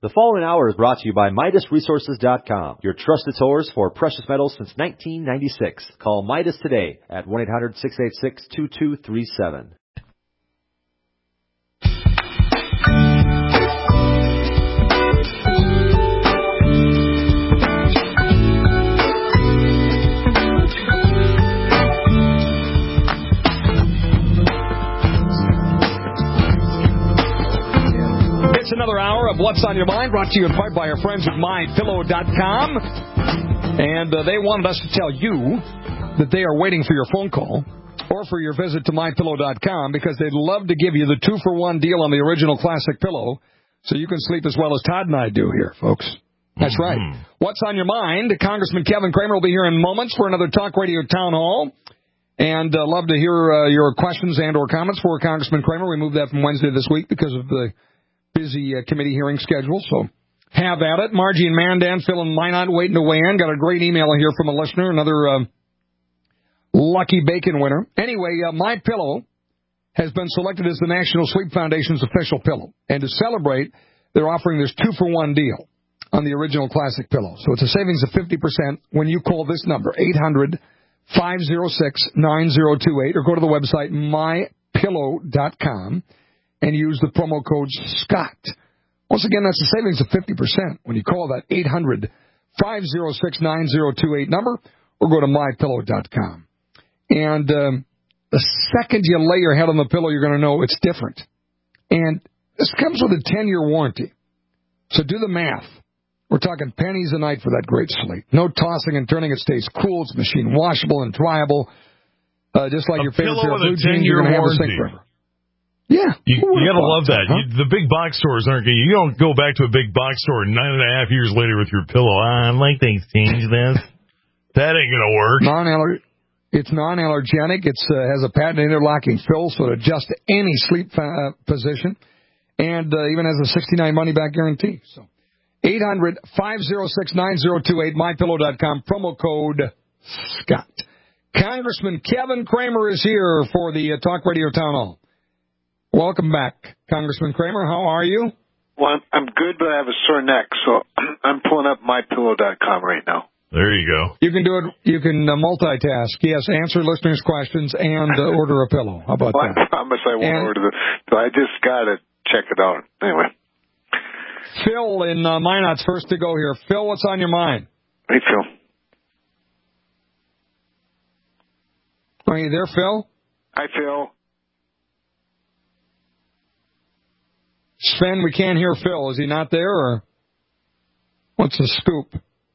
The following hour is brought to you by MidasResources.com, your trusted source for precious metals since 1996. Call Midas today at 1-800-686-2237. It's another hour of What's on Your Mind, brought to you in part by our friends at MyPillow.com. And they wanted us to tell you that they are waiting for your phone call or for your visit to MyPillow.com because they'd love to give you the 2-for-1 deal on the original classic pillow so you can sleep as well as Todd and I do here, folks. That's right. What's on Your Mind? Congressman Kevin Cramer will be here in moments for another Talk Radio Town Hall. And love to hear your questions and or comments for Congressman Cramer. We moved that from Wednesday this week because of the busy committee hearing schedule, so have at it. Margie and Mandan, Phil and Minot waiting to weigh in. Got a great email here from a listener, another lucky bacon winner. Anyway, MyPillow has been selected as the National Sleep Foundation's official pillow. And to celebrate, they're offering this 2-for-1 deal on the original classic pillow. So it's a savings of 50% when you call this number, 800-506-9028, or go to the website mypillow.com. and use the promo code SCOTT. Once again, that's a savings of 50% when you call that 800-506-9028 number or go to mypillow.com. And the second you lay your head on the pillow, you're going to know it's different. And this comes with a 10-year warranty. So do the math. We're talking pennies a night for that great sleep. No tossing and turning. It stays cool. It's machine washable and dryable. Just like your favorite pair of blue jeans, you're going to have the sink forever. Yeah. You got to love that. Huh? The big box stores aren't going to... You don't go back to a big box store 9.5 years later with your pillow. I'd like to exchange this. That ain't going to work. It's non-allergenic. It has a patented interlocking fill, so it adjusts to any sleep position. And even has a 69 money-back guarantee. So 800-506-9028, mypillow.com, promo code SCOTT. Congressman Kevin Cramer is here for the Talk Radio Town Hall. Welcome back, Congressman Cramer. How are you? Well, I'm good, but I have a sore neck, so I'm pulling up mypillow.com right now. There you go. You can do it. You can multitask. Yes, answer listeners' questions and order a pillow. How about that? I promise I won't order the... So I just got to check it out. Anyway. Phil in Minot's first to go here. Phil, what's on your mind? Hey, Phil. Are you there, Phil? Hi, Phil. Sven, we can't hear Phil. Is he not there, or what's the scoop?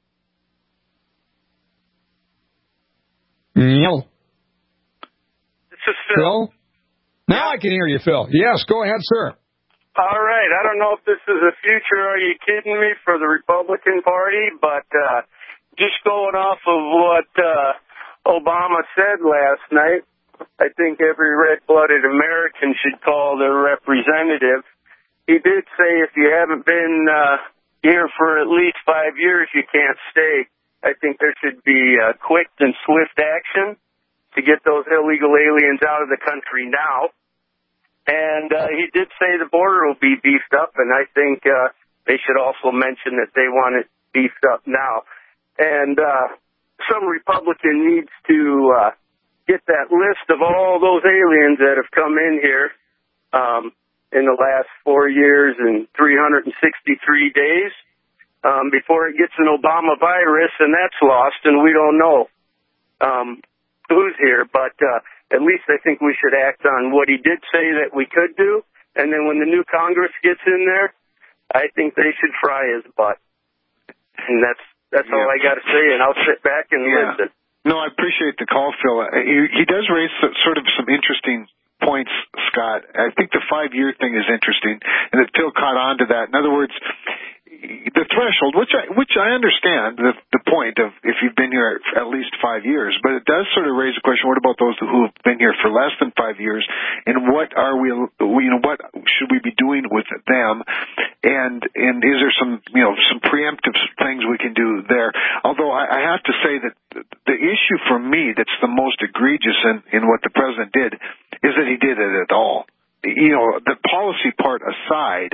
No. This is Phil. Now I can hear you, Phil. Yes, go ahead, sir. All right. I don't know if this is the future, are you kidding me, for the Republican Party, but just going off of what Obama said last night, I think every red-blooded American should call their representative. He did say if you haven't been here for at least 5 years, you can't stay. I think there should be quick and swift action to get those illegal aliens out of the country now. And he did say the border will be beefed up, and I think they should also mention that they want it beefed up now. And some Republican needs to get that list of all those aliens that have come in here in the last 4 years and 363 days before it gets an Obama virus, and that's lost, and we don't know who's here. But at least I think we should act on what he did say that we could do, and then when the new Congress gets in there, I think they should fry his butt. And that's all I got to say, and I'll sit back and listen. No, I appreciate the call, Phil. He does raise sort of some interesting points, Scott. I think the 5-year thing is interesting, and that Phil caught on to that. In other words, the threshold, which I understand the point of if you've been here at least 5 years, but it does sort of raise the question: what about those who have been here for less than 5 years, and what are we, what should we be doing with them, and is there some preemptive things we can do there? Although I have to say that the issue for me that's the most egregious in what the president did is that he did it at all. The policy part aside,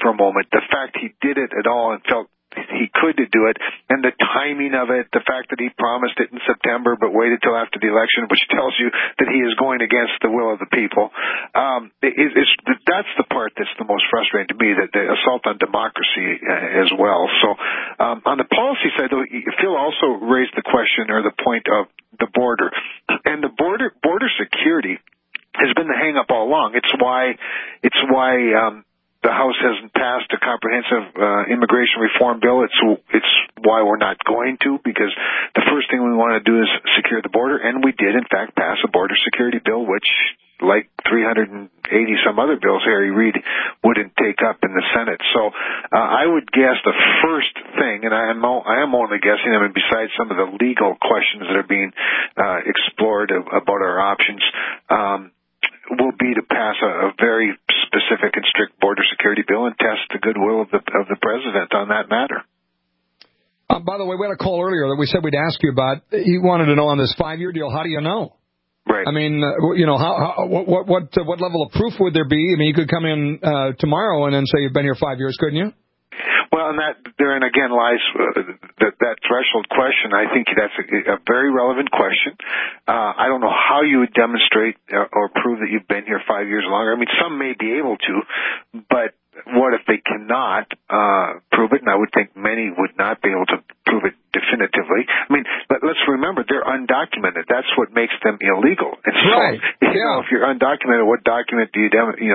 for a moment. The fact he did it at all and felt he could do it, and the timing of it, the fact that he promised it in September but waited till after the election, which tells you that he is going against the will of the people. That's the part that's the most frustrating to me, that the assault on democracy as well. So on the policy side, though, Phil also raised the question or the point of the border. And the border security has been the hang-up all along. It's why the House hasn't passed a comprehensive immigration reform bill. It's why we're not going to, because the first thing we want to do is secure the border, and we did, in fact, pass a border security bill, which, like 380 some other bills Harry Reid wouldn't take up in the Senate. So I would guess the first thing, and I am only guessing, I mean, besides some of the legal questions that are being explored about our options, will be to pass a very specific and strict border security bill and test the goodwill of the president on that matter. By the way, we had a call earlier that we said we'd ask you about. He wanted to know on this 5-year deal, how do you know? Right. I mean, what level of proof would there be? I mean, you could come in tomorrow and then say you've been here 5 years, couldn't you? Well, and therein again lies that threshold question. I think that's a very relevant question. I don't know how you would demonstrate or prove that you've been here 5 years or longer. I mean, some may be able to, but what if they cannot prove it? And I would think many would not be able to prove it definitively. I mean, let's remember, they're undocumented. That's what makes them illegal. And so, right. If you're undocumented, what document do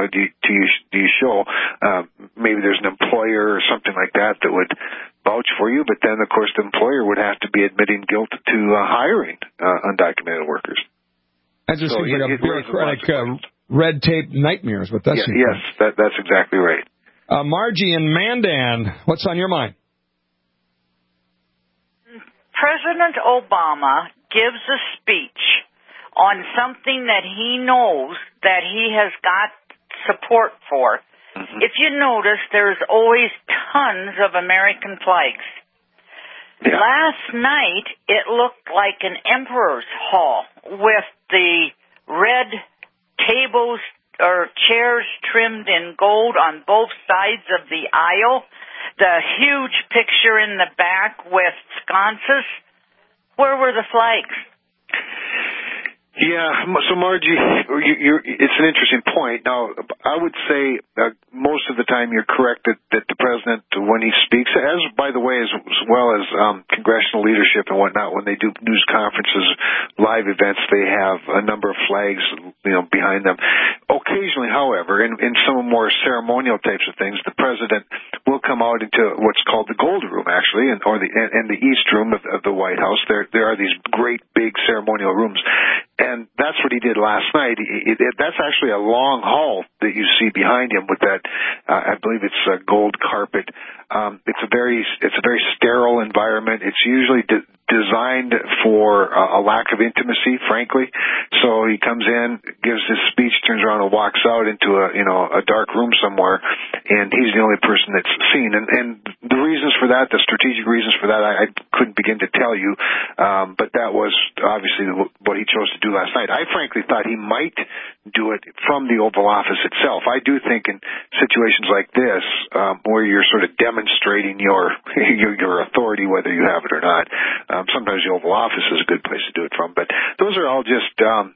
you show? Maybe there's an employer or something like that would vouch for you, but then, of course, the employer would have to be admitting guilt to hiring undocumented workers. That just seems like a bureaucratic red tape nightmare is what that seems like. Yes, that's exactly right. Margie in Mandan, what's on your mind? President Obama gives a speech on something that he knows that he has got support for. Mm-hmm. If you notice, there's always tons of American flags. Yeah. Last night, it looked like an emperor's hall with the red tables or chairs trimmed in gold on both sides of the aisle, the huge picture in the back with sconces. Where were the flags? Yeah, so Margie, it's an interesting point. Now, I would say most of the time you're correct that the president, when he speaks, as by the way, as well as congressional leadership and whatnot, when they do news conferences, live events, they have a number of flags, behind them. Occasionally, however, in some more ceremonial types of things, the president will come out into what's called the Gold Room, actually, and the East Room of the White House. There are these great big ceremonial rooms. And that's what he did last night. That's actually a long hall that you see behind him with that, I believe it's a gold carpet. It's a very sterile environment. It's usually designed for a lack of intimacy, frankly. So he comes in, gives his speech, turns around and walks out into a dark room somewhere, and he's the only person that's seen. And the reasons for that, the strategic reasons for that, I couldn't begin to tell you, but that was obviously what he chose to do last night. I frankly thought he might do it from the Oval Office itself. I do think in situations like this, where you're sort of demonstrating your authority, whether you have it or not, sometimes the Oval Office is a good place to do it from. But those are all just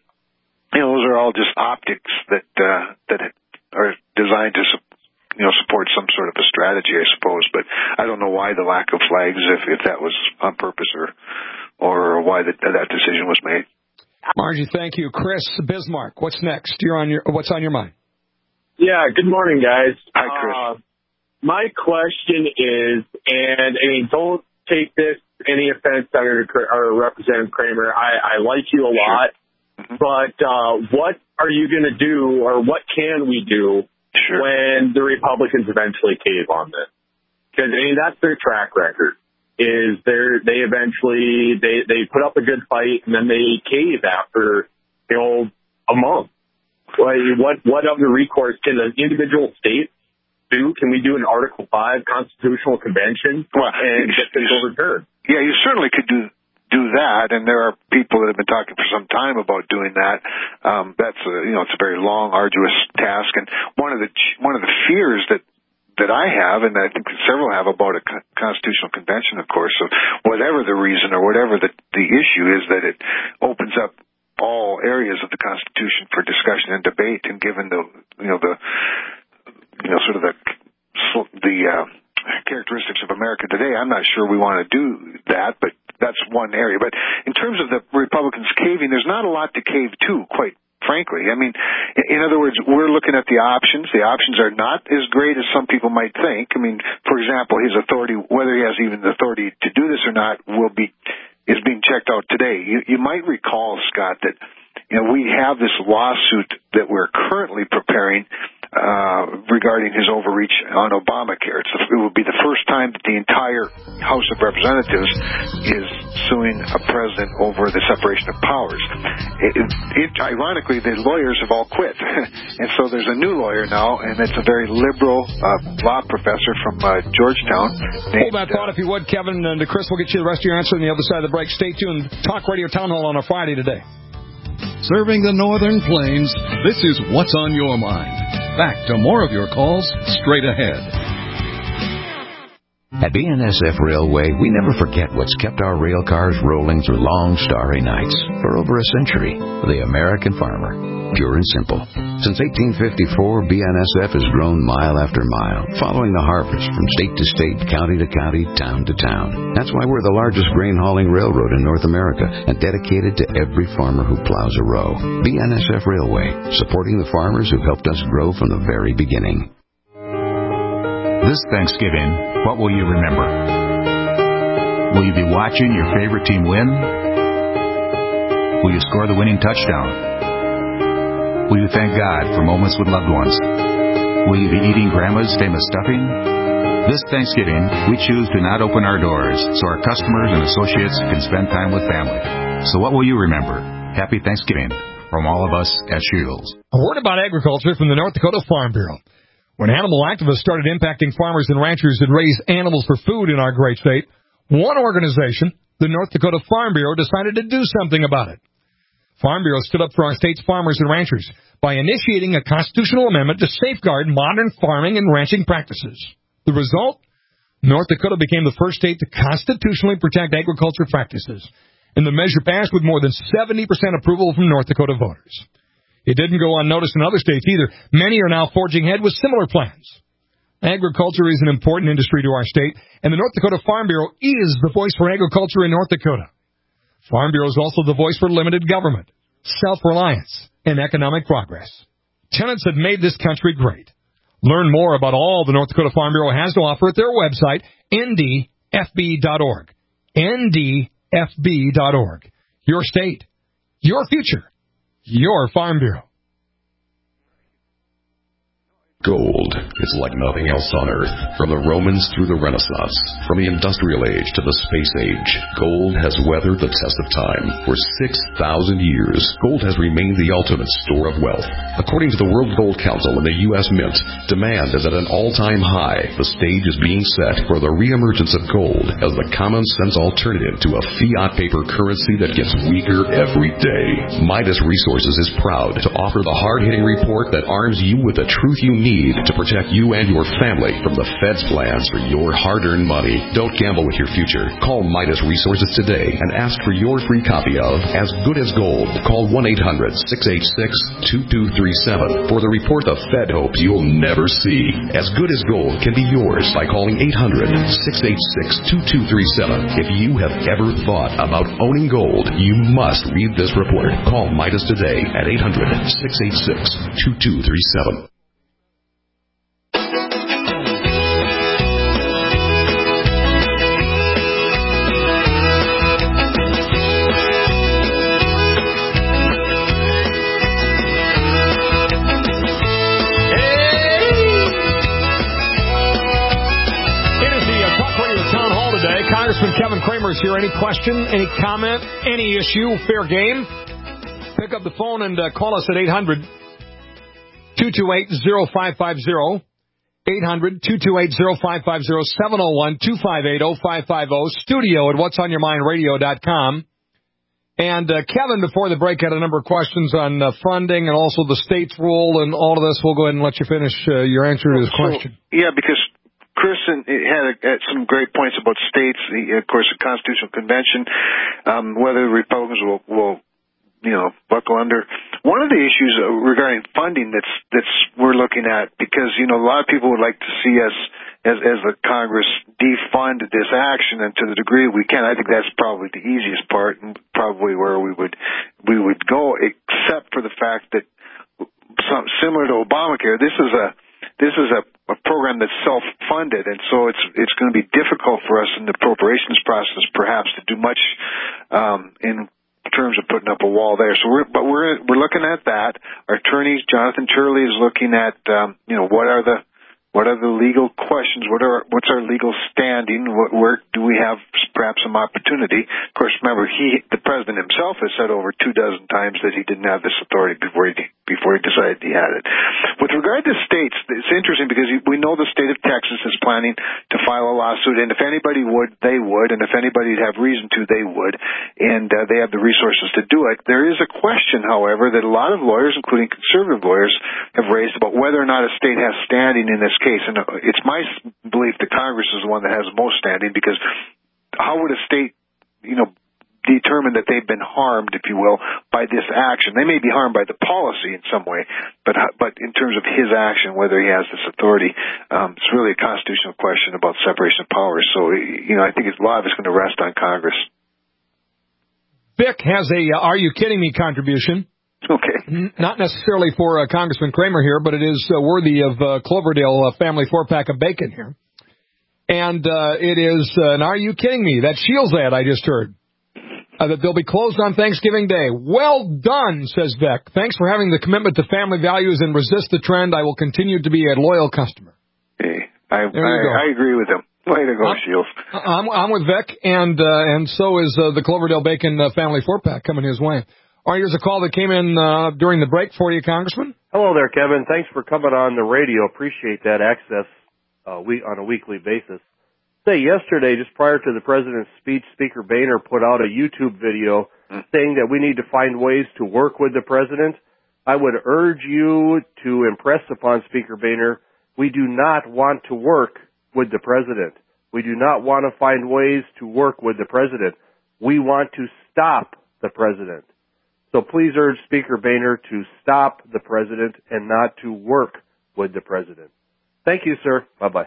optics that are designed to support some sort of a strategy, I suppose. But I don't know why the lack of flags, if that was on purpose or why that decision was made. Margie, thank you. Chris Bismarck, what's next? What's on your mind? Yeah, good morning, guys. Hi, Chris. My question is, and I mean, don't take this any offense, Senator or Representative Kramer. I like you a lot, sure. But what are you going to do, or what can we do when the Republicans eventually cave on this? Because I mean, that's their track record. Is they eventually they put up a good fight and then they cave after a month. What other recourse can the individual states do? Can we do an Article 5 constitutional convention and get things overturned? Yeah, you certainly could do that, and there are people that have been talking for some time about doing that. That's it's a very long, arduous task, and one of the fears that that I have, and I think several have, about a constitutional convention, of course. So whatever the reason or whatever the issue is, that it opens up all areas of the Constitution for discussion and debate. And given the sort of the characteristics of America today, I'm not sure we want to do that, but that's one area. But in terms of the Republicans caving, there's not a lot to cave to, quite frankly. I mean, in other words, we're looking at the options. The options are not as great as some people might think. I mean, for example, his authority, whether he has even the authority to do this or not, is being checked out today. You might recall, Scott, that we have this lawsuit that we're currently preparing regarding his overreach on Obamacare. It will be the first time that the entire House of Representatives is suing a president over the separation of powers. Ironically, the lawyers have all quit. And so there's a new lawyer now, and it's a very liberal law professor from Georgetown. Hold that thought if you would, Kevin, and Chris will get you the rest of your answer on the other side of the break. Stay tuned. Talk Radio Town Hall on a Friday today. Serving the Northern Plains, this is What's on Your Mind. Back to more of your calls straight ahead. At BNSF Railway, we never forget what's kept our rail cars rolling through long, starry nights for over a century. The American farmer. Pure and simple. Since 1854, BNSF has grown mile after mile, following the harvest from state to state, county to county, town to town. That's why we're the largest grain hauling railroad in North America and dedicated to every farmer who plows a row. BNSF Railway, supporting the farmers who helped us grow from the very beginning. This Thanksgiving, what will you remember? Will you be watching your favorite team win? Will you score the winning touchdown? Will you thank God for moments with loved ones? Will you be eating Grandma's famous stuffing? This Thanksgiving, we choose to not open our doors so our customers and associates can spend time with family. So what will you remember? Happy Thanksgiving from all of us at Shields. A word about agriculture from the North Dakota Farm Bureau. When animal activists started impacting farmers and ranchers that raise animals for food in our great state, one organization, the North Dakota Farm Bureau, decided to do something about it. Farm Bureau stood up for our state's farmers and ranchers by initiating a constitutional amendment to safeguard modern farming and ranching practices. The result? North Dakota became the first state to constitutionally protect agriculture practices, and the measure passed with more than 70% approval from North Dakota voters. It didn't go unnoticed in other states either. Many are now forging ahead with similar plans. Agriculture is an important industry to our state, and the North Dakota Farm Bureau is the voice for agriculture in North Dakota. Farm Bureau is also the voice for limited government, self-reliance, and economic progress. Tenants have made this country great. Learn more about all the North Dakota Farm Bureau has to offer at their website, ndfb.org. ndfb.org. Your state, your future, your Farm Bureau. Gold is like nothing else on Earth. From the Romans through the Renaissance, from the Industrial Age to the Space Age, gold has weathered the test of time. For 6,000 years, gold has remained the ultimate store of wealth. According to the World Gold Council and the U.S. Mint, demand is at an all-time high. The stage is being set for the reemergence of gold as the common-sense alternative to a fiat paper currency that gets weaker every day. Midas Resources is proud to offer the hard-hitting report that arms you with the truth you need to protect you and your family from the Fed's plans for your hard-earned money. Don't gamble with your future. Call Midas Resources today and ask for your free copy of As Good as Gold. Call 1-800-686-2237 for the report the Fed hopes you'll never see. As Good as Gold can be yours by calling 800-686-2237. If you have ever thought about owning gold, you must read this report. Call Midas today at 800-686-2237. Congressman Kevin Cramer's here. Any question, any comment, any issue, fair game? Pick up the phone and call us at 800-228-0550. 800-228-0550, 701-258-0550, studio at whatsonyourmindradio.com. And Kevin, before the break, had a number of questions on funding and also the state's role and all of this. We'll go ahead and let you finish your answer to his question. Yeah, because Chris had some great points about states. Of course, the Constitutional Convention, whether the Republicans will buckle under. One of the issues regarding funding that's we're looking at, because a lot of people would like to see us as the Congress defund this action, and to the degree we can, I think that's probably the easiest part and probably where we would go, except for the fact that similar to Obamacare, this is a program that's self-funded, and so it's going to be difficult for us in the appropriations process perhaps to do much in terms of putting up a wall there. So we're looking at that. Our attorneys, Jonathan Turley, is looking at what are the legal questions? What's our legal standing? Where do we have perhaps some opportunity? Of course, remember, the president himself has said over 24 times that he didn't have this authority before he decided he had it. With regard to states, it's interesting because we know the state of Texas is planning to file a lawsuit, and if anybody would, they would, and if anybody'd have reason to, they would, and they have the resources to do it. There is a question, however, that a lot of lawyers, including conservative lawyers, have raised about whether or not a state has standing in this case, and it's my belief that Congress is the one that has the most standing, because how would a state, determine that they've been harmed, if you will, by this action? They may be harmed by the policy in some way, but in terms of his action, whether he has this authority, it's really a constitutional question about separation of powers. So, I think a lot of it's going to rest on Congress. Vic has a "Are you kidding me" contribution. Okay. Not necessarily for Congressman Kramer here, but it is worthy of Cloverdale family 4-pack of bacon here. And it is an "Are you kidding me?" That Shields ad I just heard. That they'll be closed on Thanksgiving Day. Well done, says Vic. Thanks for having the commitment to family values and resist the trend. I will continue to be a loyal customer. Hey, I agree with him. Way to go, Shields. I'm with Vic, and so is the Cloverdale Bacon family 4-pack coming his way. All right, here's a call that came in during the break for you, Congressman. Hello there, Kevin. Thanks for coming on the radio. Appreciate that access on a weekly basis. Yesterday, just prior to the president's speech, Speaker Boehner put out a YouTube video saying that we need to find ways to work with the president. I would urge you to impress upon Speaker Boehner, we do not want to work with the president. We do not want to find ways to work with the president. We want to stop the president. So please urge Speaker Boehner to stop the president and not to work with the president. Thank you, sir. Bye-bye.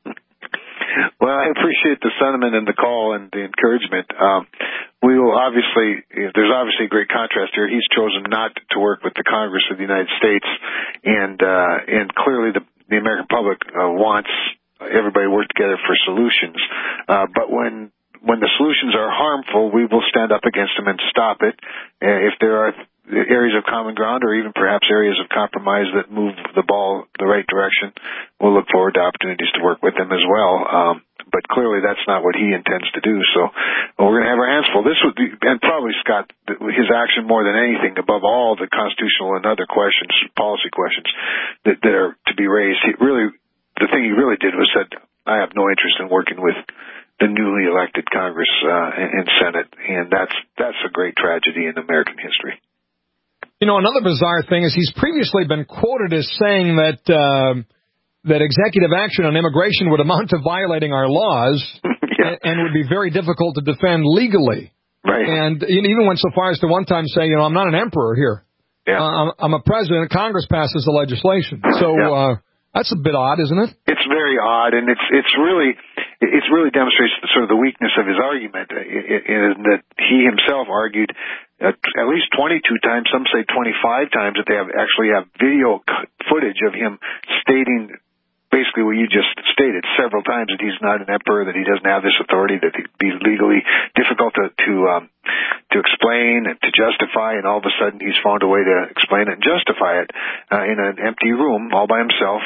Well, I appreciate the sentiment and the call and the encouragement. We will there's obviously a great contrast here. He's chosen not to work with the Congress of the United States, and clearly the American public wants everybody to work together for solutions. But when the solutions are harmful, we will stand up against them and stop it. If there are areas of common ground or even perhaps areas of compromise that move the ball the right direction, we'll look forward to opportunities to work with them as well. But clearly that's not what he intends to do. So we're going to have our hands full. This would be, and probably, Scott, his action more than anything, above all the constitutional and other questions, policy questions that are to be raised. The thing he really did was said, I have no interest in working with the newly elected Congress and Senate, and that's a great tragedy in American history. Another bizarre thing is he's previously been quoted as saying that executive action on immigration would amount to violating our laws and would be very difficult to defend legally. Right. And even went so far as to one time say, I'm not an emperor here. Yeah. I'm a president. Congress passes the legislation. So that's a bit odd, isn't it? It's very odd, and it really demonstrates sort of the weakness of his argument, in that he himself argued at least 22 times, some say 25 times, that they actually have video footage of him stating basically what you just stated several times, that he's not an emperor, that he doesn't have this authority, that it'd be legally difficult to explain and to justify, and all of a sudden he's found a way to explain it and justify it in an empty room all by himself,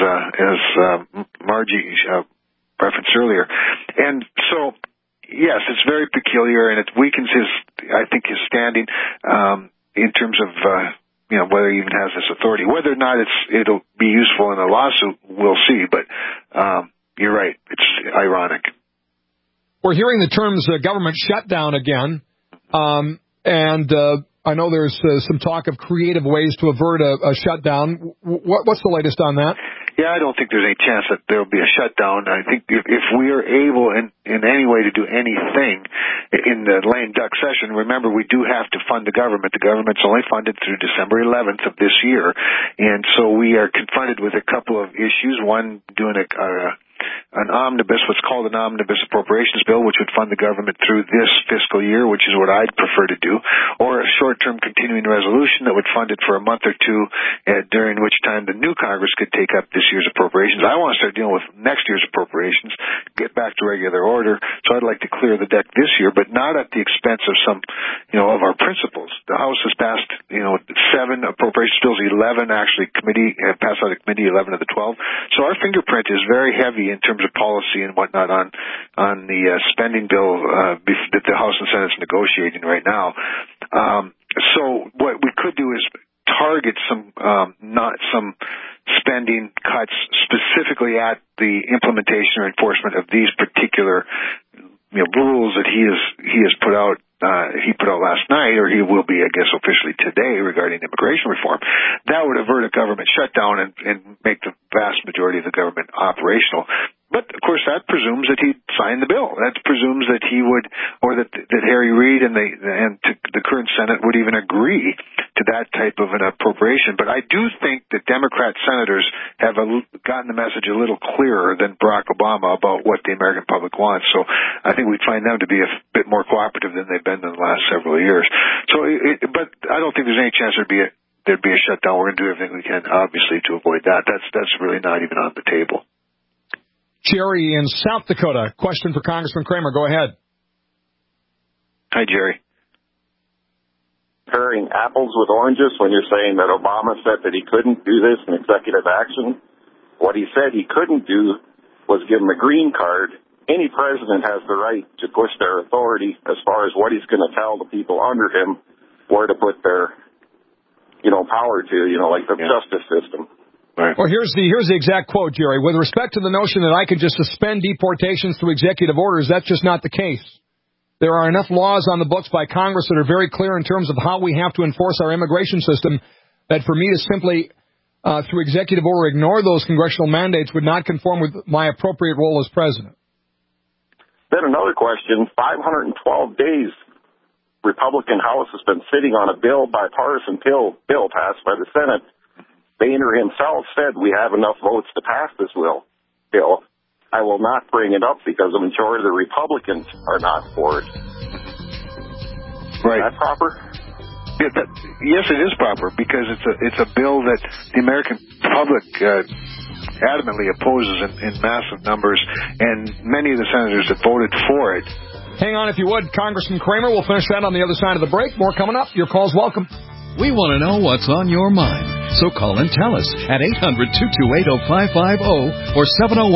as Margie referenced earlier. And so, yes, it's very peculiar, and it weakens his standing in terms of whether he even has this authority. Whether or not it'll be useful in a lawsuit, we'll see. But you're right, it's ironic. We're hearing the terms government shutdown again. And I know there's some talk of creative ways to avert a shutdown. What's the latest on that? Yeah, I don't think there's any chance that there will be a shutdown. I think if we are able in any way to do anything in the lame duck session, remember we do have to fund the government. The government's only funded through December 11th of this year. And so we are confronted with a couple of issues. One, doing an omnibus, what's called an omnibus appropriations bill, which would fund the government through this fiscal year, which is what I'd prefer to do, or a short-term continuing resolution that would fund it for a month or two, during which time the new Congress could take up this year's appropriations. I want to start dealing with next year's appropriations, get back to regular order, so I'd like to clear the deck this year, but not at the expense of some, of our principles. The House has passed, 7 appropriations bills, 11 actually passed out of committee, 11 of the 12. So our fingerprint is very heavy in terms of policy and whatnot on the spending bill that the House and Senate's negotiating right now. So what we could do is target some spending cuts specifically at the implementation or enforcement of these particular rules that he has put out. He put out last night, or he will be, I guess, officially today regarding immigration reform. That would avert a government shutdown and make the vast majority of the government operational. But, of course, that presumes that he'd sign the bill. That presumes that he would, or that Harry Reid and the current Senate would even agree to that type of an appropriation. But I do think that Democrat senators have gotten the message a little clearer than Barack Obama about what the American public wants. So I think we'd find them to be a bit more cooperative than they've been in the last several years. So, but I don't think there's any chance there'd be a shutdown. We're going to do everything we can, obviously, to avoid that. That's really not even on the table. Jerry in South Dakota. Question for Congressman Kramer. Go ahead. Hi, Jerry. Comparing apples with oranges when you're saying that Obama said that he couldn't do this in executive action. What he said he couldn't do was give him a green card. Any president has the right to push their authority as far as what he's going to tell the people under him where to put their, power to, like the justice system. Right. Well, here's the exact quote, Jerry. With respect to the notion that I could just suspend deportations through executive orders, that's just not the case. There are enough laws on the books by Congress that are very clear in terms of how we have to enforce our immigration system that for me to simply, through executive order, ignore those congressional mandates would not conform with my appropriate role as president. Then another question, 512 days Republican House has been sitting on a bipartisan bill passed by the Senate. Boehner himself said we have enough votes to pass this bill. I will not bring it up because the majority of the Republicans are not for it. Right. Is that proper? Yes, it is proper because it's a bill that the American public adamantly opposes in massive numbers, and many of the senators that voted for it. Hang on if you would. Congressman Kramer, we'll finish that on the other side of the break. More coming up. Your call's welcome. We want to know what's on your mind. So call and tell us at 800-228-0550 or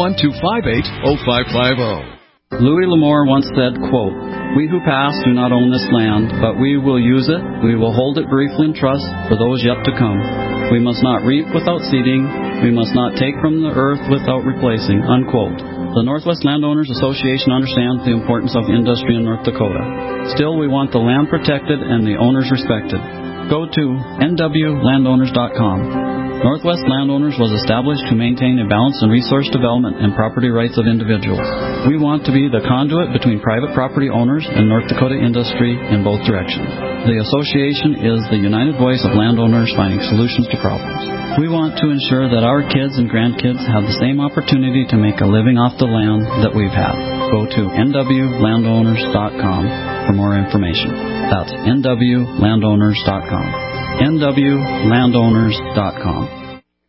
701-258-0550. Louis L'Amour once said, quote, "We who pass do not own this land, but we will use it. We will hold it briefly in trust for those yet to come. We must not reap without seeding. We must not take from the earth without replacing," unquote. The Northwest Landowners Association understands the importance of industry in North Dakota. Still, we want the land protected and the owners respected. Go to nwlandowners.com. Northwest Landowners was established to maintain a balance in resource development and property rights of individuals. We want to be the conduit between private property owners and North Dakota industry in both directions. The association is the united voice of landowners finding solutions to problems. We want to ensure that our kids and grandkids have the same opportunity to make a living off the land that we've had. Go to nwlandowners.com for more information. That's nwlandowners.com. nwlandowners.com.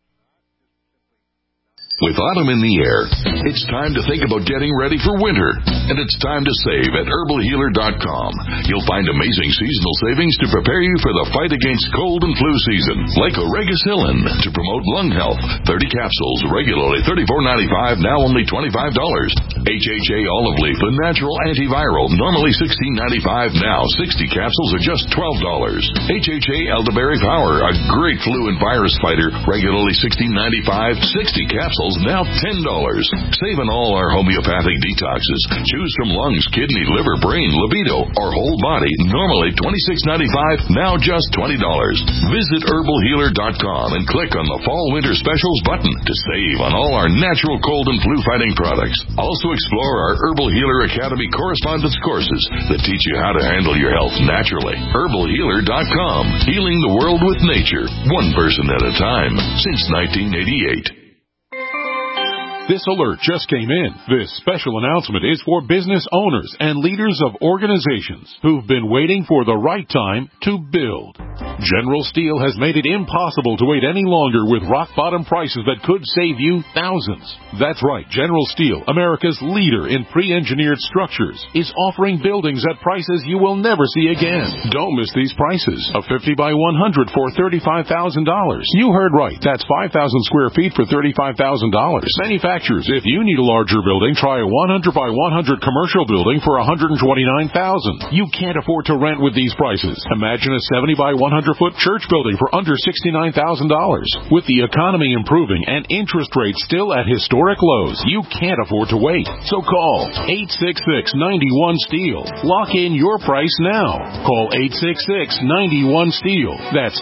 With autumn in the air, it's time to think about getting ready for winter. And it's time to save at herbalhealer.com. You'll find amazing seasonal savings to prepare you for the fight against cold and flu season. Like Oregacillin to promote lung health. 30 capsules, regularly $34.95, now only $25. HHA olive leaf, a natural antiviral, normally $16.95, now 60 capsules are just $12. HHA elderberry power, a great flu and virus fighter, regularly $16.95, 60 capsules pills, now $10. Save on all our homeopathic detoxes. Choose from lungs, kidney, liver, brain, libido, or whole body. Normally $26.95, now just $20. Visit herbalhealer.com and click on the Fall Winter Specials button to save on all our natural cold and flu fighting products. Also explore our Herbal Healer Academy correspondence courses that teach you how to handle your health naturally. herbalhealer.com. Healing the world with nature, one person at a time, since 1988. This alert just came in. This special announcement is for business owners and leaders of organizations who've been waiting for the right time to build. General Steel has made it impossible to wait any longer with rock-bottom prices that could save you thousands. That's right, General Steel, America's leader in pre-engineered structures, is offering buildings at prices you will never see again. Don't miss these prices. A 50 by 100 for $35,000. You heard right. That's 5,000 square feet for $35,000. Manufacturers, if you need a larger building, try a 100 by 100 commercial building for $129,000. You can't afford to rent with these prices. Imagine a 70 by 100-foot church building for under $69,000. With the economy improving and interest rates still at historic lows, you can't afford to wait. So call 866-91-STEEL. Lock in your price now. Call 866-91-STEEL. That's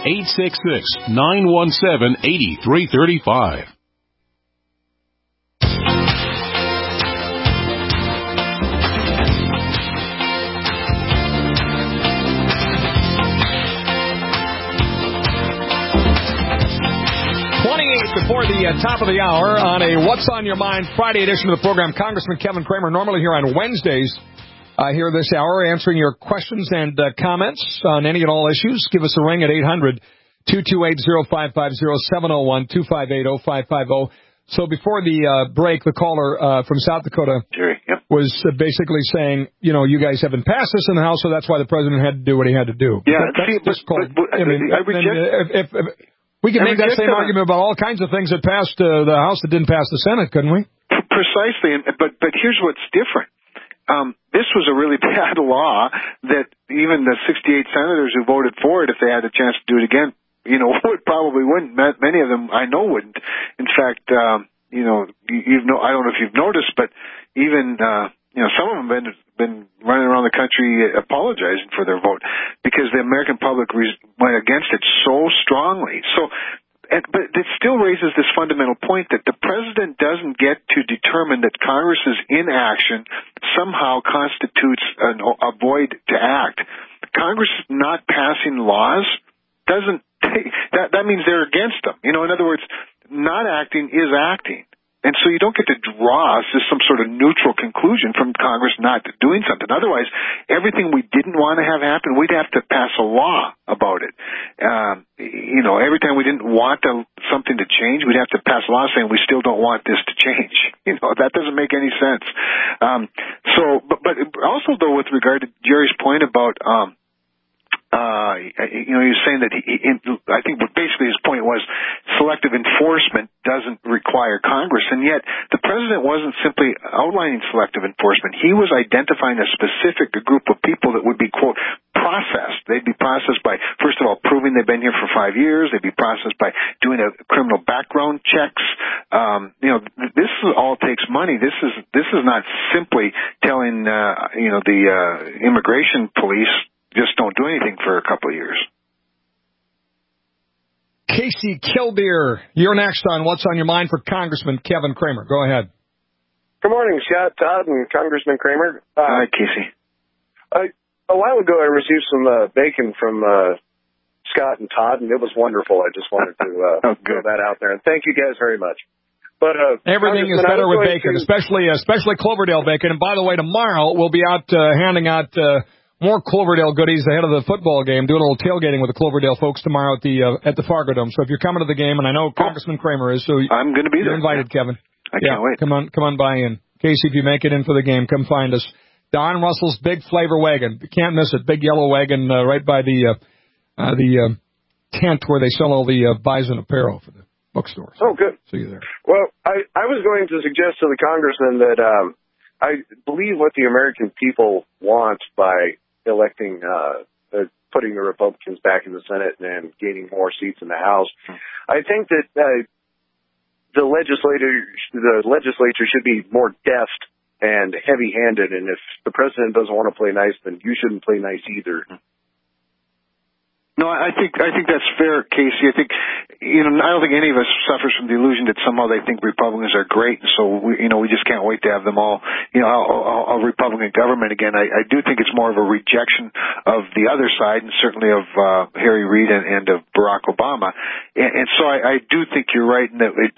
866-917-8335. Before the top of the hour on a What's on Your Mind Friday edition of the program, Congressman Kevin Cramer, normally here on Wednesdays, here this hour, answering your questions and comments on any and all issues. Give us a ring at 800-228-0550-701-258-0550. So before the break, the caller from South Dakota was basically saying, you know, you guys haven't passed this in the House, so that's why the president had to do what he had to do. Yeah, we can make that same argument about all kinds of things that passed the House that didn't pass the Senate, couldn't we? Precisely, but here's what's different. This was a really bad law that even the 68 senators who voted for it, if they had a chance to do it again, probably wouldn't. Many of them I know wouldn't. In fact, I don't know if you've noticed, but even some of them have been running around the country apologizing for their vote because the American public went against it so strongly. But it still raises this fundamental point that the president doesn't get to determine that Congress's inaction somehow constitutes a void to act. Congress not passing laws doesn't that means they're against them. In other words, not acting is acting. And so you don't get to draw some sort of neutral conclusion from Congress not doing something. Otherwise, everything we didn't want to have happen, we'd have to pass a law about it. Every time we didn't want something to change, we'd have to pass a law saying we still don't want this to change. That doesn't make any sense. But also, though, with regard to Jerry's point about he was saying that I think basically his point was selective enforcement doesn't require Congress, and yet the president wasn't simply outlining selective enforcement. He was identifying a specific group of people that would be, quote, processed. They'd be processed by, first of all, proving they've been here for 5 years. They'd be processed by doing a criminal background checks. This all takes money. This is not simply telling the immigration police just don't do anything for a couple of years. Casey Kilbeer, you're next on What's on Your Mind for Congressman Kevin Cramer. Go ahead. Good morning, Scott, Todd, and Congressman Cramer. Hi, Casey. A while ago, I received some bacon from Scott and Todd, and it was wonderful. I just wanted to throw that out there. And thank you guys very much. But everything is better with bacon, especially Cloverdale bacon. And by the way, tomorrow we'll be out handing out more Cloverdale goodies ahead of the football game. Doing a little tailgating with the Cloverdale folks tomorrow at the Fargo Dome. So if you're coming to the game, and I know Congressman Cramer is, so I'm going to be there. You're invited, Kevin. I can't wait. Come on by in. Casey, if you make it in for the game, come find us. Don Russell's Big Flavor Wagon. You can't miss it. Big yellow wagon right by the tent where they sell all the Bison apparel for the bookstores. Oh, good. See you there. Well, I was going to suggest to the congressman that I believe what the American people want by electing, putting the Republicans back in the Senate and gaining more seats in the House. I think that the legislature should be more deft and heavy-handed, and if the president doesn't want to play nice, then you shouldn't play nice either. No, I think that's fair, Casey. I think, I don't think any of us suffers from the illusion that somehow they think Republicans are great, and so we just can't wait to have them all, a Republican government again. I do think it's more of a rejection of the other side, and certainly of Harry Reid and of Barack Obama. And so I do think you're right in that it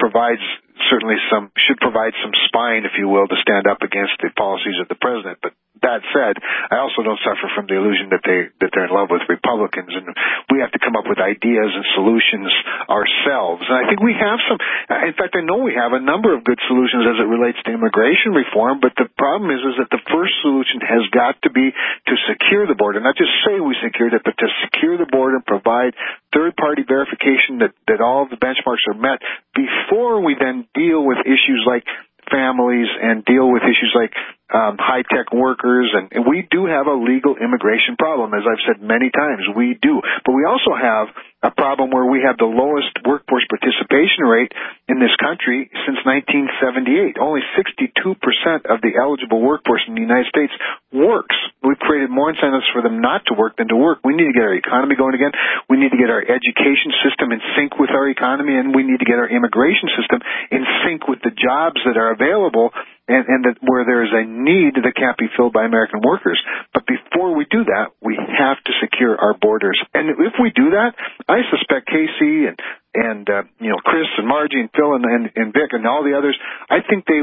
should provide some spine, if you will, to stand up against the policies of the president. But that said, I also don't suffer from the illusion that they're in love with Republicans, and we have to come up with ideas and solutions ourselves. And I think we have some. In fact, I know we have a number of good solutions as it relates to immigration reform. But the problem is that the first solution has got to be to secure the border, not just say we secured it, but to secure the border and provide third-party verification that all of the benchmarks are met before we then deal with issues like families and deal with issues like high-tech workers. And we do have a legal immigration problem, as I've said many times. We do. But we also have a problem where we have the lowest workforce participation rate in this country since 1978. Only 62% of the eligible workforce in the United States works. We've created more incentives for them not to work than to work. We need to get our economy going again. We need to get our education system in sync with our economy, and we need to get our immigration system in sync with the jobs that are available and that where there is a need that can't be filled by American workers. But before we do that, we have to secure our borders. And if we do that, I suspect Casey and Chris and Margie and Phil and Vic and all the others, I think they'd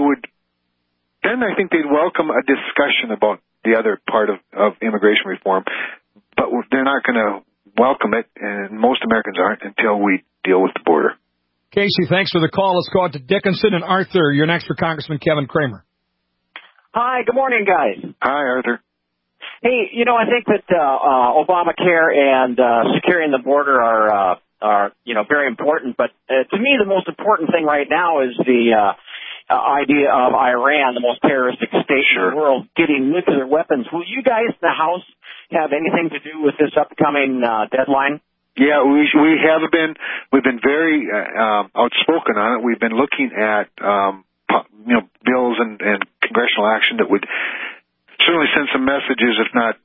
welcome a discussion about the other part of immigration reform. But they're not going to welcome it, and most Americans aren't, until we deal with the border. Casey, thanks for the call. Let's go out to Dickinson and Arthur. You're next for Congressman Kevin Cramer. Hi, good morning, guys. Hi, Arthur. Hey, I think that Obamacare and securing the border are very important. But to me, the most important thing right now is the idea of Iran, the most terroristic state in the world, getting nuclear weapons. Will you guys in the House have anything to do with this upcoming deadline? Yeah, we have been. We've been very outspoken on it. We've been looking at bills and congressional action that would certainly send some messages, if not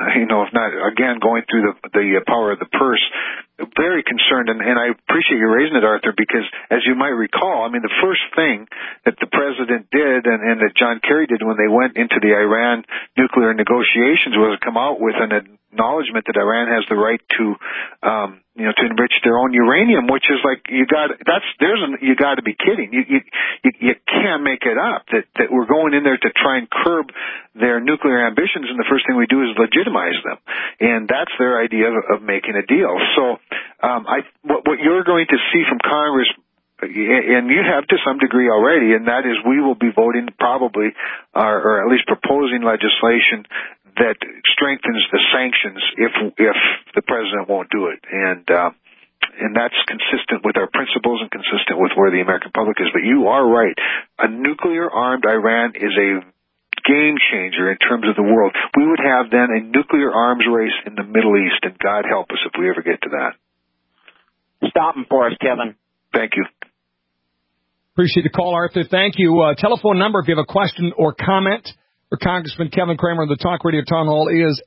again going through the power of the purse. Very concerned, and I appreciate you raising it, Arthur, because as you might recall, the first thing that the president did and that John Kerry did when they went into the Iran nuclear negotiations was to come out with an acknowledgement that Iran has the right to enrich their own uranium, which is like you got to be kidding. You can't make it up that we're going in there to try and curb their nuclear ambitions, and the first thing we do is legitimize them, and that's their idea of making a deal. So what you're going to see from Congress, and you have to some degree already, and that is we will be voting probably, or at least proposing legislation that strengthens the sanctions if the president won't do it. And that's consistent with our principles and consistent with where the American public is. But you are right. A nuclear-armed Iran is a game changer in terms of the world. We would have then a nuclear arms race in the Middle East, and God help us if we ever get to that. Stop him for us, Kevin. Thank you. Appreciate the call, Arthur. Thank you. Telephone number, if you have a question or comment for Congressman Kevin Cramer in the Talk Radio Town Hall, is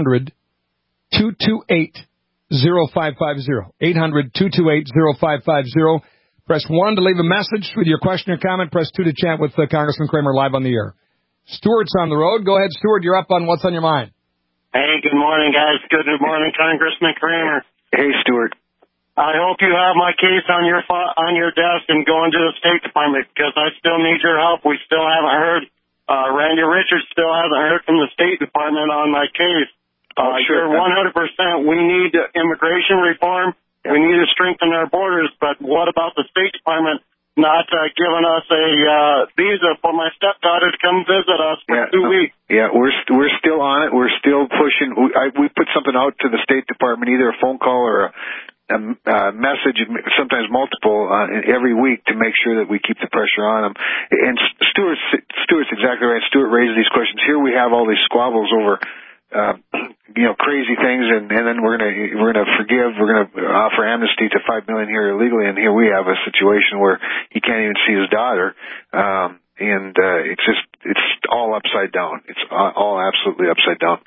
800-228-0550. 800-228-0550. Press 1 to leave a message with your question or comment. Press 2 to chat with Congressman Cramer live on the air. Stuart's on the road. Go ahead, Stuart. You're up on What's on Your Mind. Hey, good morning, guys. Good morning, Congressman Cramer. Hey, Stuart. I hope you have my case on your desk and going to the State Department, because I still need your help. We still haven't heard. Randy Richards still hasn't heard from the State Department on my case. Sure. You're 100%. We need immigration reform. Yeah. We need to strengthen our borders. But what about the State Department not giving us a visa for my stepdaughter to come visit us for 2 weeks? Yeah, we're still on it. We're still pushing. We put something out to the State Department, either a phone call or a message, sometimes multiple, every week to make sure that we keep the pressure on them. And Stuart's exactly right. Stuart raised these questions. Here we have all these squabbles over crazy things, and then we're gonna forgive. We're gonna offer amnesty to 5 million here illegally, and here we have a situation where he can't even see his daughter, and it's all upside down. It's all absolutely upside down.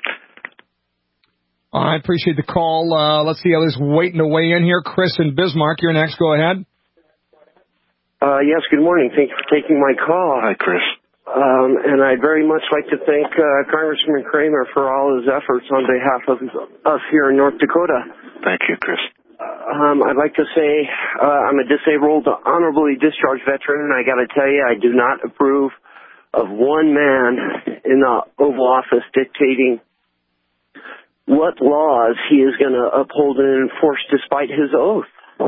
I appreciate the call. Let's see others waiting to weigh in here. Chris in Bismarck, you're next. Go ahead. Yes, good morning. Thank you for taking my call. Hi, Chris. And I'd very much like to thank Congressman Kramer for all his efforts on behalf of us here in North Dakota. Thank you, Chris. I'd like to say I'm a disabled, honorably discharged veteran, and I got to tell you, I do not approve of one man in the Oval Office dictating what laws he is going to uphold and enforce despite his oath.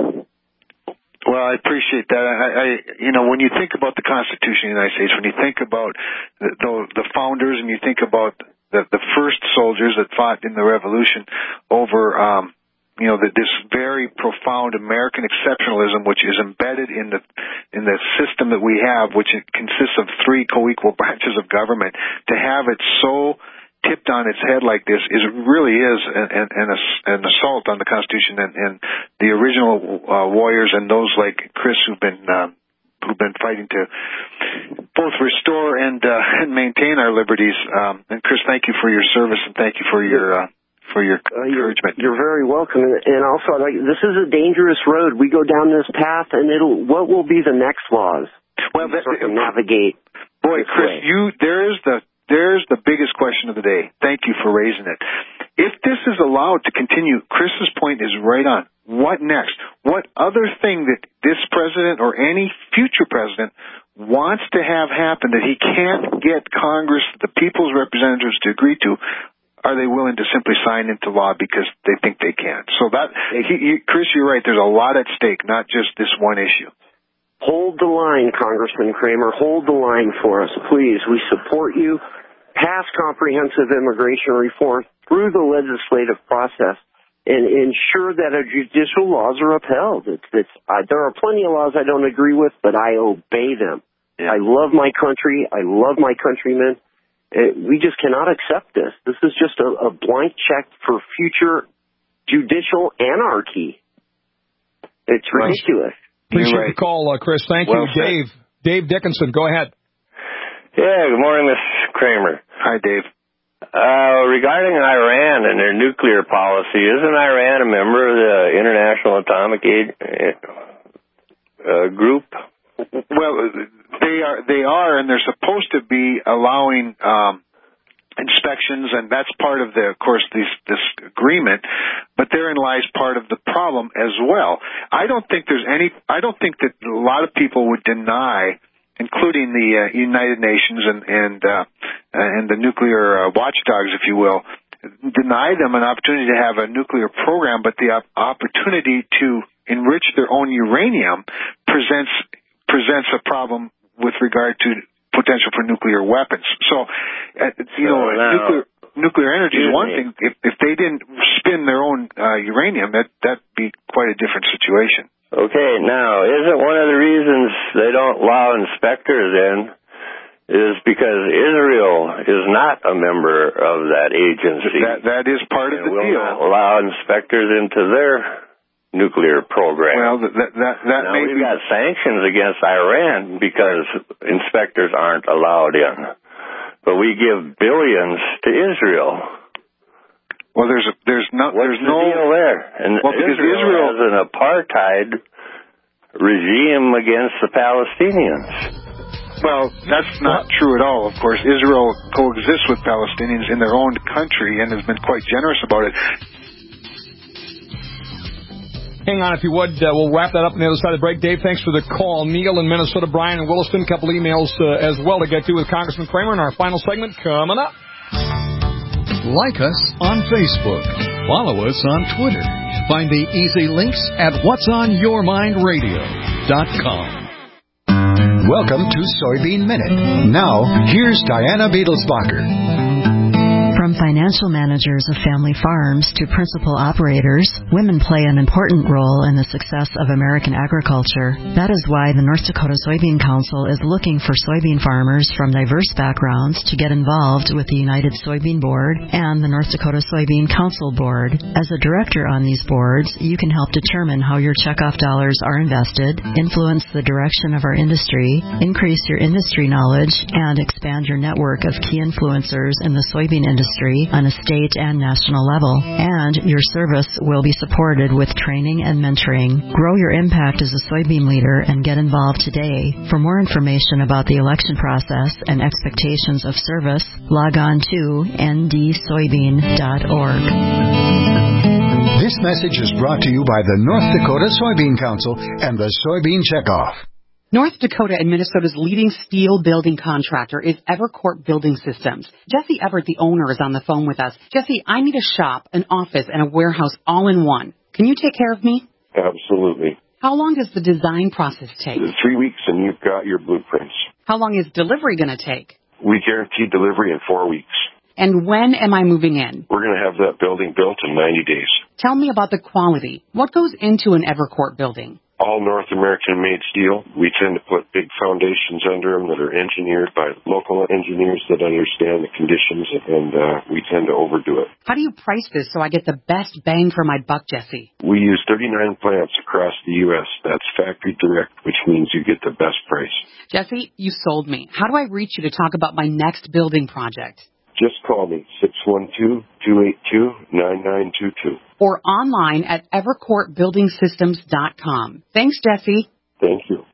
Well, I appreciate that. When you think about the Constitution of the United States, when you think about the founders, and you think about the first soldiers that fought in the Revolution over, this very profound American exceptionalism, which is embedded in the system that we have, which it consists of 3 co-equal branches of government, to have it so tipped on its head like this really is an assault on the Constitution and the original warriors and those like Chris who've been fighting to both restore and maintain our liberties. And Chris, thank you for your service and thank you for your encouragement. You're very welcome. And also, this is a dangerous road. We go down this path, and what will be the next laws? Well, navigate. Boy, Chris, there's the biggest question of the day. Thank you for raising it. If this is allowed to continue, Chris's point is right on. What next? What other thing that this president or any future president wants to have happen that he can't get Congress, the people's representatives, to agree to, are they willing to simply sign into law because they think they can? So Chris, you're right. There's a lot at stake, not just this one issue. Hold the line, Congressman Kramer. Hold the line for us, please. We support you. Pass comprehensive immigration reform through the legislative process and ensure that our judicial laws are upheld. There are plenty of laws I don't agree with, but I obey them. Yeah. I love my country. I love my countrymen. We just cannot accept this. This is just a blank check for future judicial anarchy. It's ridiculous. Appreciate the call, Chris. Thank you. Dave Dickinson, go ahead. Yeah, good morning, Mr. Kramer. Hi, Dave. Regarding Iran and their nuclear policy, isn't Iran a member of the International Atomic Group? Well, they are, and they're supposed to be allowing inspections, and that's part of of course, this agreement. But therein lies part of the problem as well. I don't think that a lot of people would deny, including the United Nations and the nuclear watchdogs, if you will, deny them an opportunity to have a nuclear program, but the opportunity to enrich their own uranium presents a problem with regard to potential for nuclear weapons. So, nuclear energy is one thing. If they didn't spin their own uranium, that'd be quite a different situation. Okay, now, isn't one of the reasons they don't allow inspectors in is because Israel is not a member of that agency. That is part of the will deal. Not allow inspectors into their nuclear program. Well, now we've got sanctions against Iran because inspectors aren't allowed in. But we give billions to Israel. Well, there's no deal there? And because Israel has an apartheid regime against the Palestinians. Well, that's not true at all, of course. Israel coexists with Palestinians in their own country and has been quite generous about it. Hang on, if you would. We'll wrap that up on the other side of the break. Dave, thanks for the call. Neil in Minnesota, Brian in Williston, a couple emails as well to get to with Congressman Kramer in our final segment coming up. Like us on Facebook. Follow us on Twitter. Find the easy links at whatsonyourmindradio.com. Welcome to Soybean Minute. Now, here's Diana Beadlesbacher. From From financial managers of family farms to principal operators, women play an important role in the success of American agriculture. That is why the North Dakota Soybean Council is looking for soybean farmers from diverse backgrounds to get involved with the United Soybean Board and the North Dakota Soybean Council Board. As a director on these boards, you can help determine how your checkoff dollars are invested, influence the direction of our industry, increase your industry knowledge, and expand your network of key influencers in the soybean industry on a state and national level. And your service will be supported with training and mentoring. Grow your impact as a soybean leader and get involved today. For more information about the election process and expectations of service, log on to ndsoybean.org. This message is brought to you by the North Dakota Soybean Council and the Soybean Checkoff. North Dakota and Minnesota's leading steel building contractor is Evercourt Building Systems. Jesse Everett, the owner, is on the phone with us. Jesse, I need a shop, an office, and a warehouse all in one. Can you take care of me? Absolutely. How long does the design process take? 3 weeks and you've got your blueprints. How long is delivery going to take? We guarantee delivery in 4 weeks. And when am I moving in? We're going to have that building built in 90 days. Tell me about the quality. What goes into an Evercourt building? All North American-made steel. We tend to put big foundations under them that are engineered by local engineers that understand the conditions, and we tend to overdo it. How do you price this so I get the best bang for my buck, Jesse? We use 39 plants across the U.S. That's factory direct, which means you get the best price. Jesse, you sold me. How do I reach you to talk about my next building project? Just call me, 612-282-9922. Or online at evercourtbuildingsystems.com. Thanks, Jesse. Thank you.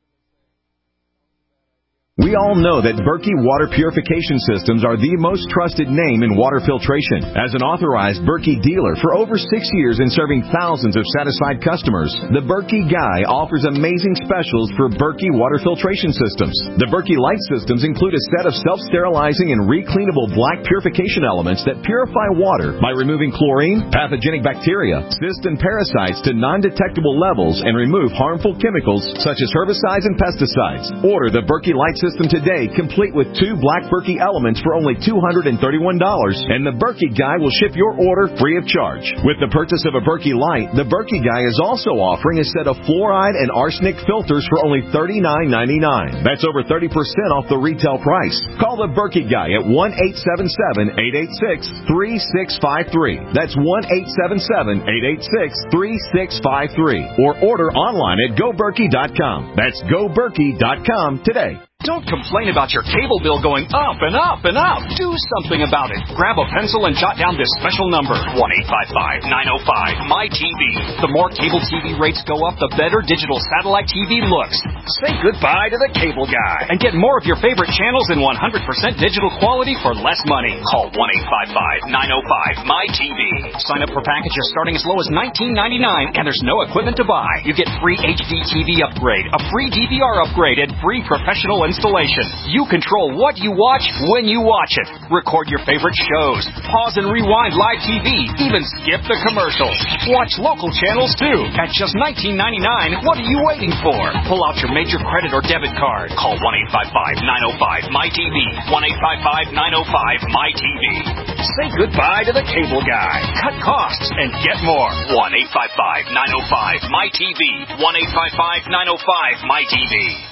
We all know that Berkey Water Purification Systems are the most trusted name in water filtration. As an authorized Berkey dealer for over 6 years and serving thousands of satisfied customers, the Berkey Guy offers amazing specials for Berkey water filtration systems. The Berkey Light systems include a set of self-sterilizing and recleanable black purification elements that purify water by removing chlorine, pathogenic bacteria, cysts, and parasites to non-detectable levels and remove harmful chemicals such as herbicides and pesticides. Order the Berkey Light system today, complete with 2 black Berkey elements for only $231, and the Berkey Guy will ship your order free of charge. With the purchase of a Berkey Light, the Berkey Guy is also offering a set of fluoride and arsenic filters for only $39.99. That's over 30% off the retail price. Call the Berkey Guy at 1-877-886-3653. That's 1-877-886-3653. Or order online at GoBerkey.com. That's GoBerkey.com today. Don't complain about your cable bill going up and up and up. Do something about it. Grab a pencil and jot down this special number, 1-855-905-MyTV. The more cable TV rates go up, the better digital satellite TV looks. Say goodbye to the cable guy and get more of your favorite channels in 100% digital quality for less money. Call 1-855-905-MyTV. Sign up for packages starting as low as $19.99, and there's no equipment to buy. You get free HD TV upgrade, a free DVR upgrade, and free professional installation. You control what you watch when you watch it. Record your favorite shows. Pause and rewind live TV. Even skip the commercials. Watch local channels too. At just $19.99, what are you waiting for? Pull out your major credit or debit card. Call 1-855-905-MyTV. 1-855-905-MyTV. Say goodbye to the cable guy. Cut costs and get more. 1-855-905-MyTV. 1-855-905-MyTV.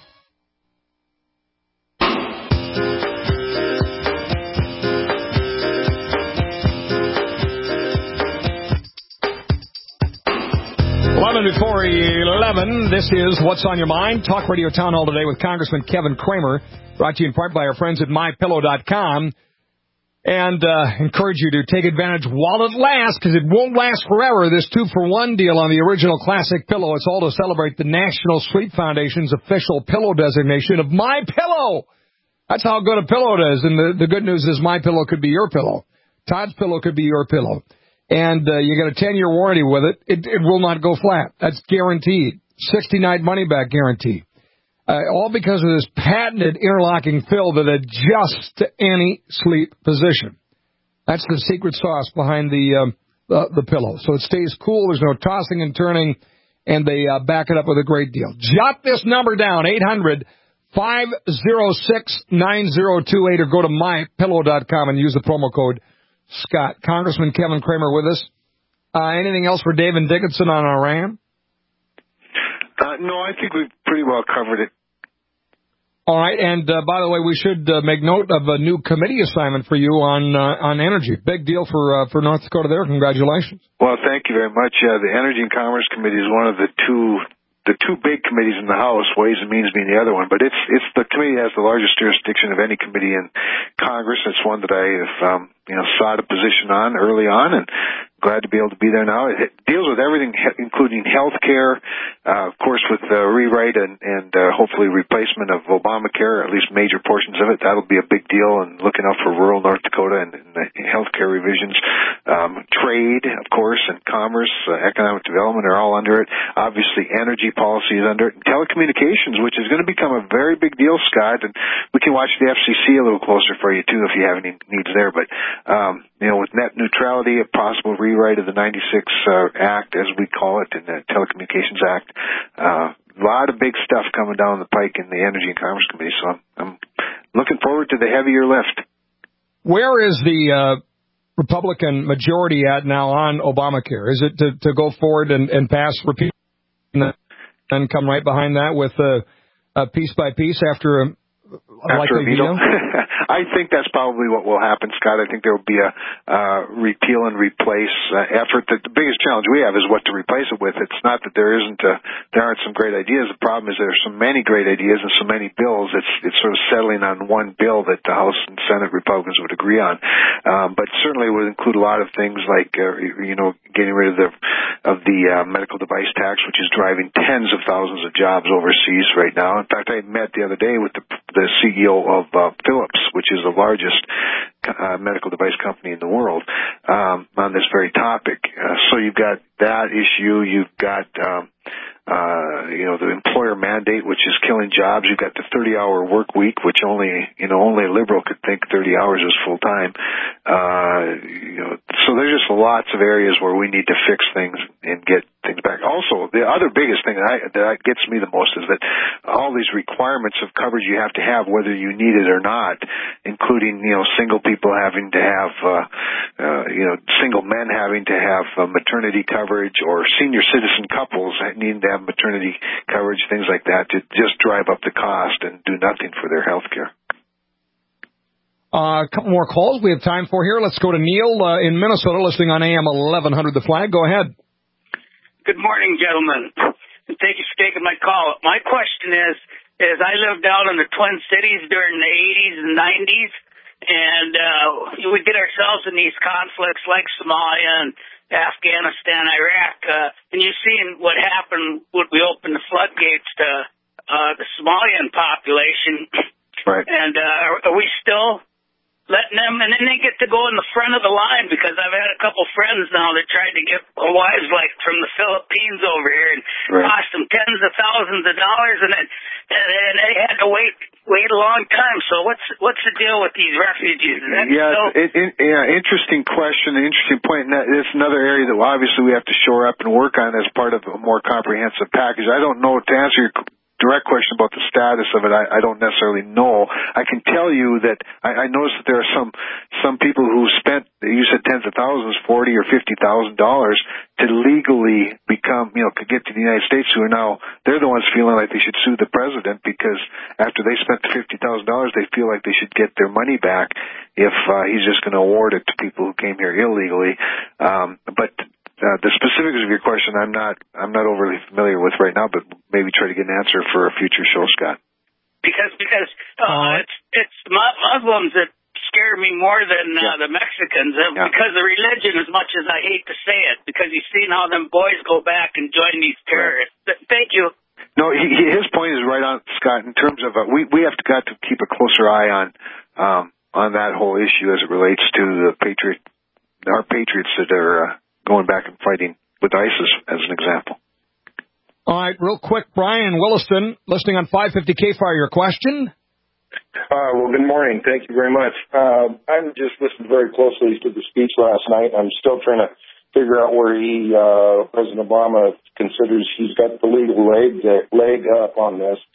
Before 11, this is What's on Your Mind. Talk Radio Town Hall today with Congressman Kevin Cramer, brought to you in part by our friends at MyPillow.com. And encourage you to take advantage while it lasts, because it won't last forever. This 2-for-1 deal on the original classic pillow. It's all to celebrate the National Sleep Foundation's official pillow designation of My Pillow. That's how good a pillow it is. And the good news is My Pillow could be your pillow. Todd's pillow could be your pillow. And you get a 10-year warranty with it. It will not go flat. That's guaranteed. 60-night money-back guarantee. All because of this patented interlocking fill that adjusts to any sleep position. That's the secret sauce behind the pillow. So it stays cool. There's no tossing and turning, and they back it up with a great deal. Jot this number down, 506-9028 or go to mypillow.com and use the promo code Scott. Congressman Kevin Cramer with us. Anything else for David Dickinson on Iran? No, I think we've pretty well covered it. All right, and by the way, we should make note of a new committee assignment for you on energy. Big deal for North Dakota there. Congratulations. Well, thank you very much. The Energy and Commerce Committee is one of the two big committees in the House, Ways and Means being the other one. But it's the committee that has the largest jurisdiction of any committee in Congress. It's one that I have sought a position on early on, and glad to be able to be there now. It deals with everything, including health care, of course, with rewrite and hopefully replacement of Obamacare, at least major portions of it. That'll be a big deal, and looking out for rural North Dakota and the health care revisions. Trade, of course, and commerce, economic development are all under it. Obviously, energy policy is under it. And telecommunications, which is going to become a very big deal, Scott, and we can watch the FCC a little closer for you, too, if you have any needs there. But, with net neutrality, a possible rewrite of the 96 Act, as we call it, in the Telecommunications Act, a lot of big stuff coming down the pike in the Energy and Commerce Committee, so I'm looking forward to the heavier lift. Where is the Republican majority at now on Obamacare? Is it to go forward and pass repeal and come right behind that with piece by piece after a likely veto? I think that's probably what will happen, Scott. I think there will be a repeal and replace effort. The biggest challenge we have is what to replace it with. It's not that there aren't some great ideas. The problem is there are so many great ideas and so many bills. It's sort of settling on one bill that the House and Senate Republicans would agree on. But certainly it would include a lot of things like getting rid of the medical device tax, which is driving tens of thousands of jobs overseas right now. In fact, I met the other day with the CEO of Philips, which is the largest medical device company in the world, on this very topic. So you've got that issue. You've got the employer mandate, which is killing jobs. You've got the 30-hour work week, which only a liberal could think 30 hours is full time. So there's just lots of areas where we need to fix things and get things back. Also, the other biggest thing that gets me the most is that all these requirements of coverage you have to have, whether you need it or not, including single people having to have single men having to have maternity coverage, or senior citizen couples needing to have maternity coverage, things like that, to just drive up the cost and do nothing for their health care. A couple more calls we have time for here. Let's go to Neil in Minnesota, listening on AM 1100 The Flag. Go ahead. Good morning, gentlemen. Thank you for taking my call. My question is I lived out in the Twin Cities during the 80s and 90s, and we get ourselves in these conflicts like Somalia and Afghanistan, Iraq, and you've seen what happened when we opened the floodgates to the Somalian population. Right. And are we still letting them, and then they get to go in the front of the line, because I've had a couple friends now that tried to get wives like from the Philippines over here, and cost them tens of thousands of dollars, and they had to wait a long time. So what's the deal with these refugees? Interesting question, interesting point. And it's another area that obviously we have to shore up and work on as part of a more comprehensive package. I don't know, to answer your direct question about the status of it, I don't necessarily know. I can tell you that I noticed that there are some people who spent, you said tens of thousands, $40,000 or $50,000 to legally become, could get to the United States, who are now, they're the ones feeling like they should sue the president, because after they spent the $50,000, they feel like they should get their money back if he's just going to award it to people who came here illegally. But the specifics of your question, I'm not overly familiar with right now, but maybe try to get an answer for a future show, Scott. Because it's Muslims that scare me more than the Mexicans, because of religion, as much as I hate to say it, because you've seen how them boys go back and join these terrorists. Thank you. No, his point is right on, Scott, in terms of we have got to keep a closer eye on that whole issue as it relates to our patriots that are going back and fighting with ISIS, as an example. All right, real quick, Brian Williston, listening on 550 KFIR, your question? Well, good morning. Thank you very much. I just listened very closely to the speech last night. I'm still trying to figure out where President Obama considers he's got the legal leg up on this.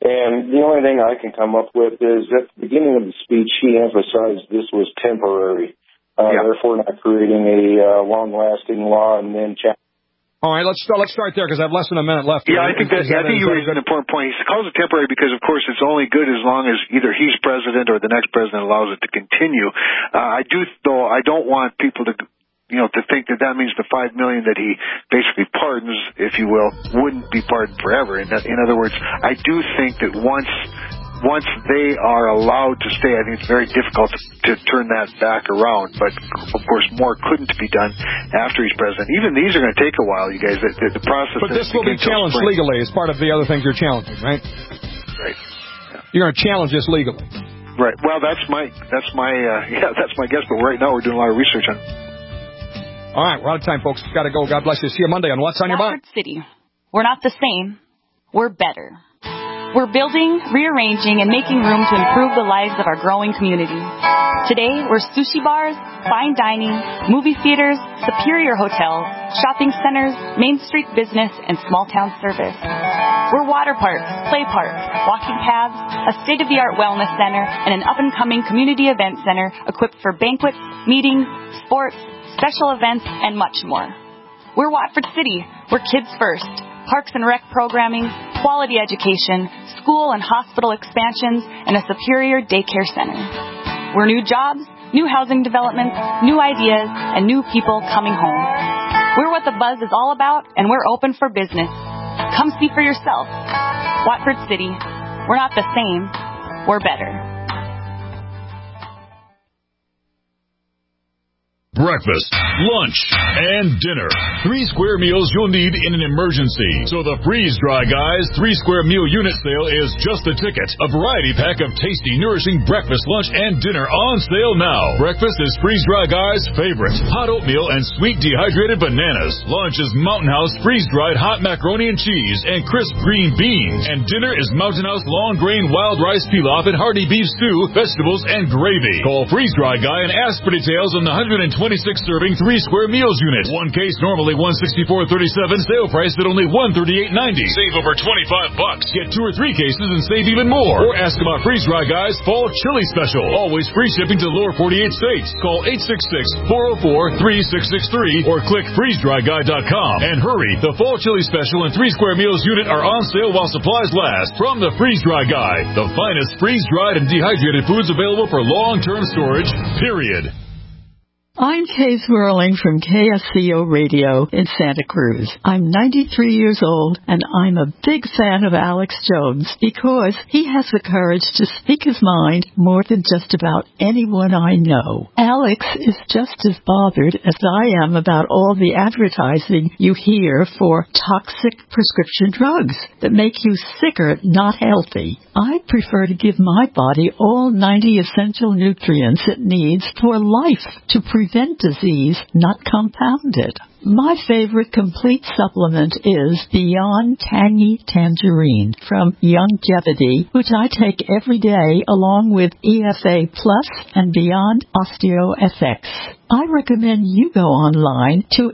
And the only thing I can come up with is at the beginning of the speech, he emphasized this was temporary, therefore not creating a long-lasting law and then All right, let's start there because I have less than a minute left. Yeah, I think you raised an important point. He calls it temporary because, of course, it's only good as long as either he's president or the next president allows it to continue. I don't want people to think that means the $5 million that he basically pardons, if you will, wouldn't be pardoned forever. In other words, I do think that once they are allowed to stay, I think it's very difficult to turn that back around. But, of course, more couldn't be done after he's president. Even these are going to take a while, you guys. The process. But this will be challenged legally as part of the other things you're challenging, right? Right. Yeah. You're going to challenge this legally. Right. Well, that's my guess. But right now we're doing a lot of research on it. All right, we're out of time, folks. Got to go. God bless you. See you Monday on What's on Your Mind. Rockford City. We're not the same. We're better. We're building, rearranging, and making room to improve the lives of our growing community. Today, we're sushi bars, fine dining, movie theaters, superior hotels, shopping centers, Main Street business, and small-town service. We're water parks, play parks, walking paths, a state-of-the-art wellness center, and an up-and-coming community event center equipped for banquets, meetings, sports, special events, and much more. We're Watford City. We're kids first. Parks and rec programming, quality education, school and hospital expansions, and a superior daycare center. We're new jobs, new housing developments, new ideas, and new people coming home. We're what the buzz is all about, and we're open for business. Come see for yourself. Watford City. We're not the same. We're better. Breakfast, lunch, and dinner. 3 square meals you'll need in an emergency. So the Freeze Dry Guys 3 square meal unit sale is just the ticket. A variety pack of tasty, nourishing breakfast, lunch, and dinner on sale now. Breakfast is Freeze Dry Guys' favorite. Hot oatmeal and sweet dehydrated bananas. Lunch is Mountain House freeze-dried hot macaroni and cheese and crisp green beans. And dinner is Mountain House long grain wild rice pilaf and hearty beef stew, vegetables, and gravy. Call Freeze Dry Guy and ask for details on the 126-serving 3 square meals unit. One case normally $164.37, sale price at only $138.90. Save over $25. Get 2 or 3 cases and save even more. Or ask about Freeze Dry Guys Fall Chili Special. Always free shipping to the lower 48 states. Call 866-404-3663 or click freezedryguy.com. And hurry, the Fall Chili Special and 3 square meals unit are on sale while supplies last. From the Freeze Dry Guy, the finest freeze-dried and dehydrated foods available for long-term storage, period. I'm Kay Swirling from KSCO Radio in Santa Cruz. I'm 93 years old, and I'm a big fan of Alex Jones because he has the courage to speak his mind more than just about anyone I know. Alex is just as bothered as I am about all the advertising you hear for toxic prescription drugs that make you sicker, not healthy. I prefer to give my body all 90 essential nutrients it needs for life to prevent disease, not compound it. My favorite complete supplement is Beyond Tangy Tangerine from Youngevity, which I take every day along with EFA Plus and Beyond OsteoFX. I recommend you go online to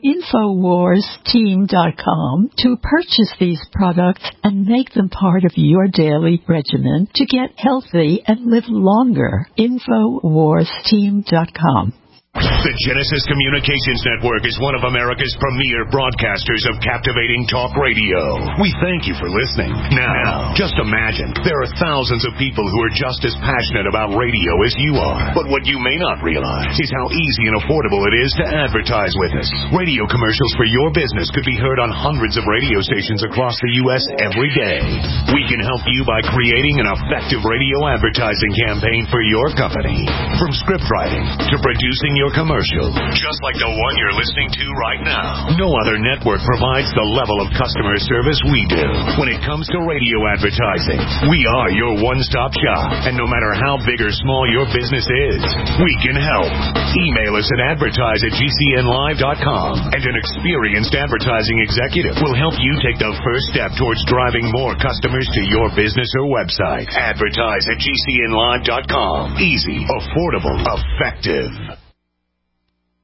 InfoWarsTeam.com to purchase these products and make them part of your daily regimen to get healthy and live longer. InfoWarsTeam.com. The Genesis Communications Network is one of America's premier broadcasters of captivating talk radio. We thank you for listening. Now, just imagine, there are thousands of people who are just as passionate about radio as you are. But what you may not realize is how easy and affordable it is to advertise with us. Radio commercials for your business could be heard on hundreds of radio stations across the U.S. every day. We can help you by creating an effective radio advertising campaign for your company. From script writing to producing your commercial, just like the one you're listening to right now. No other network provides the level of customer service we do. When it comes to radio advertising, we are your one-stop shop. And no matter how big or small your business is, we can help. Email us at advertise@gcnlive.com, and an experienced advertising executive will help you take the first step towards driving more customers to your business or website. Advertise@gcnlive.com. Easy, affordable, effective.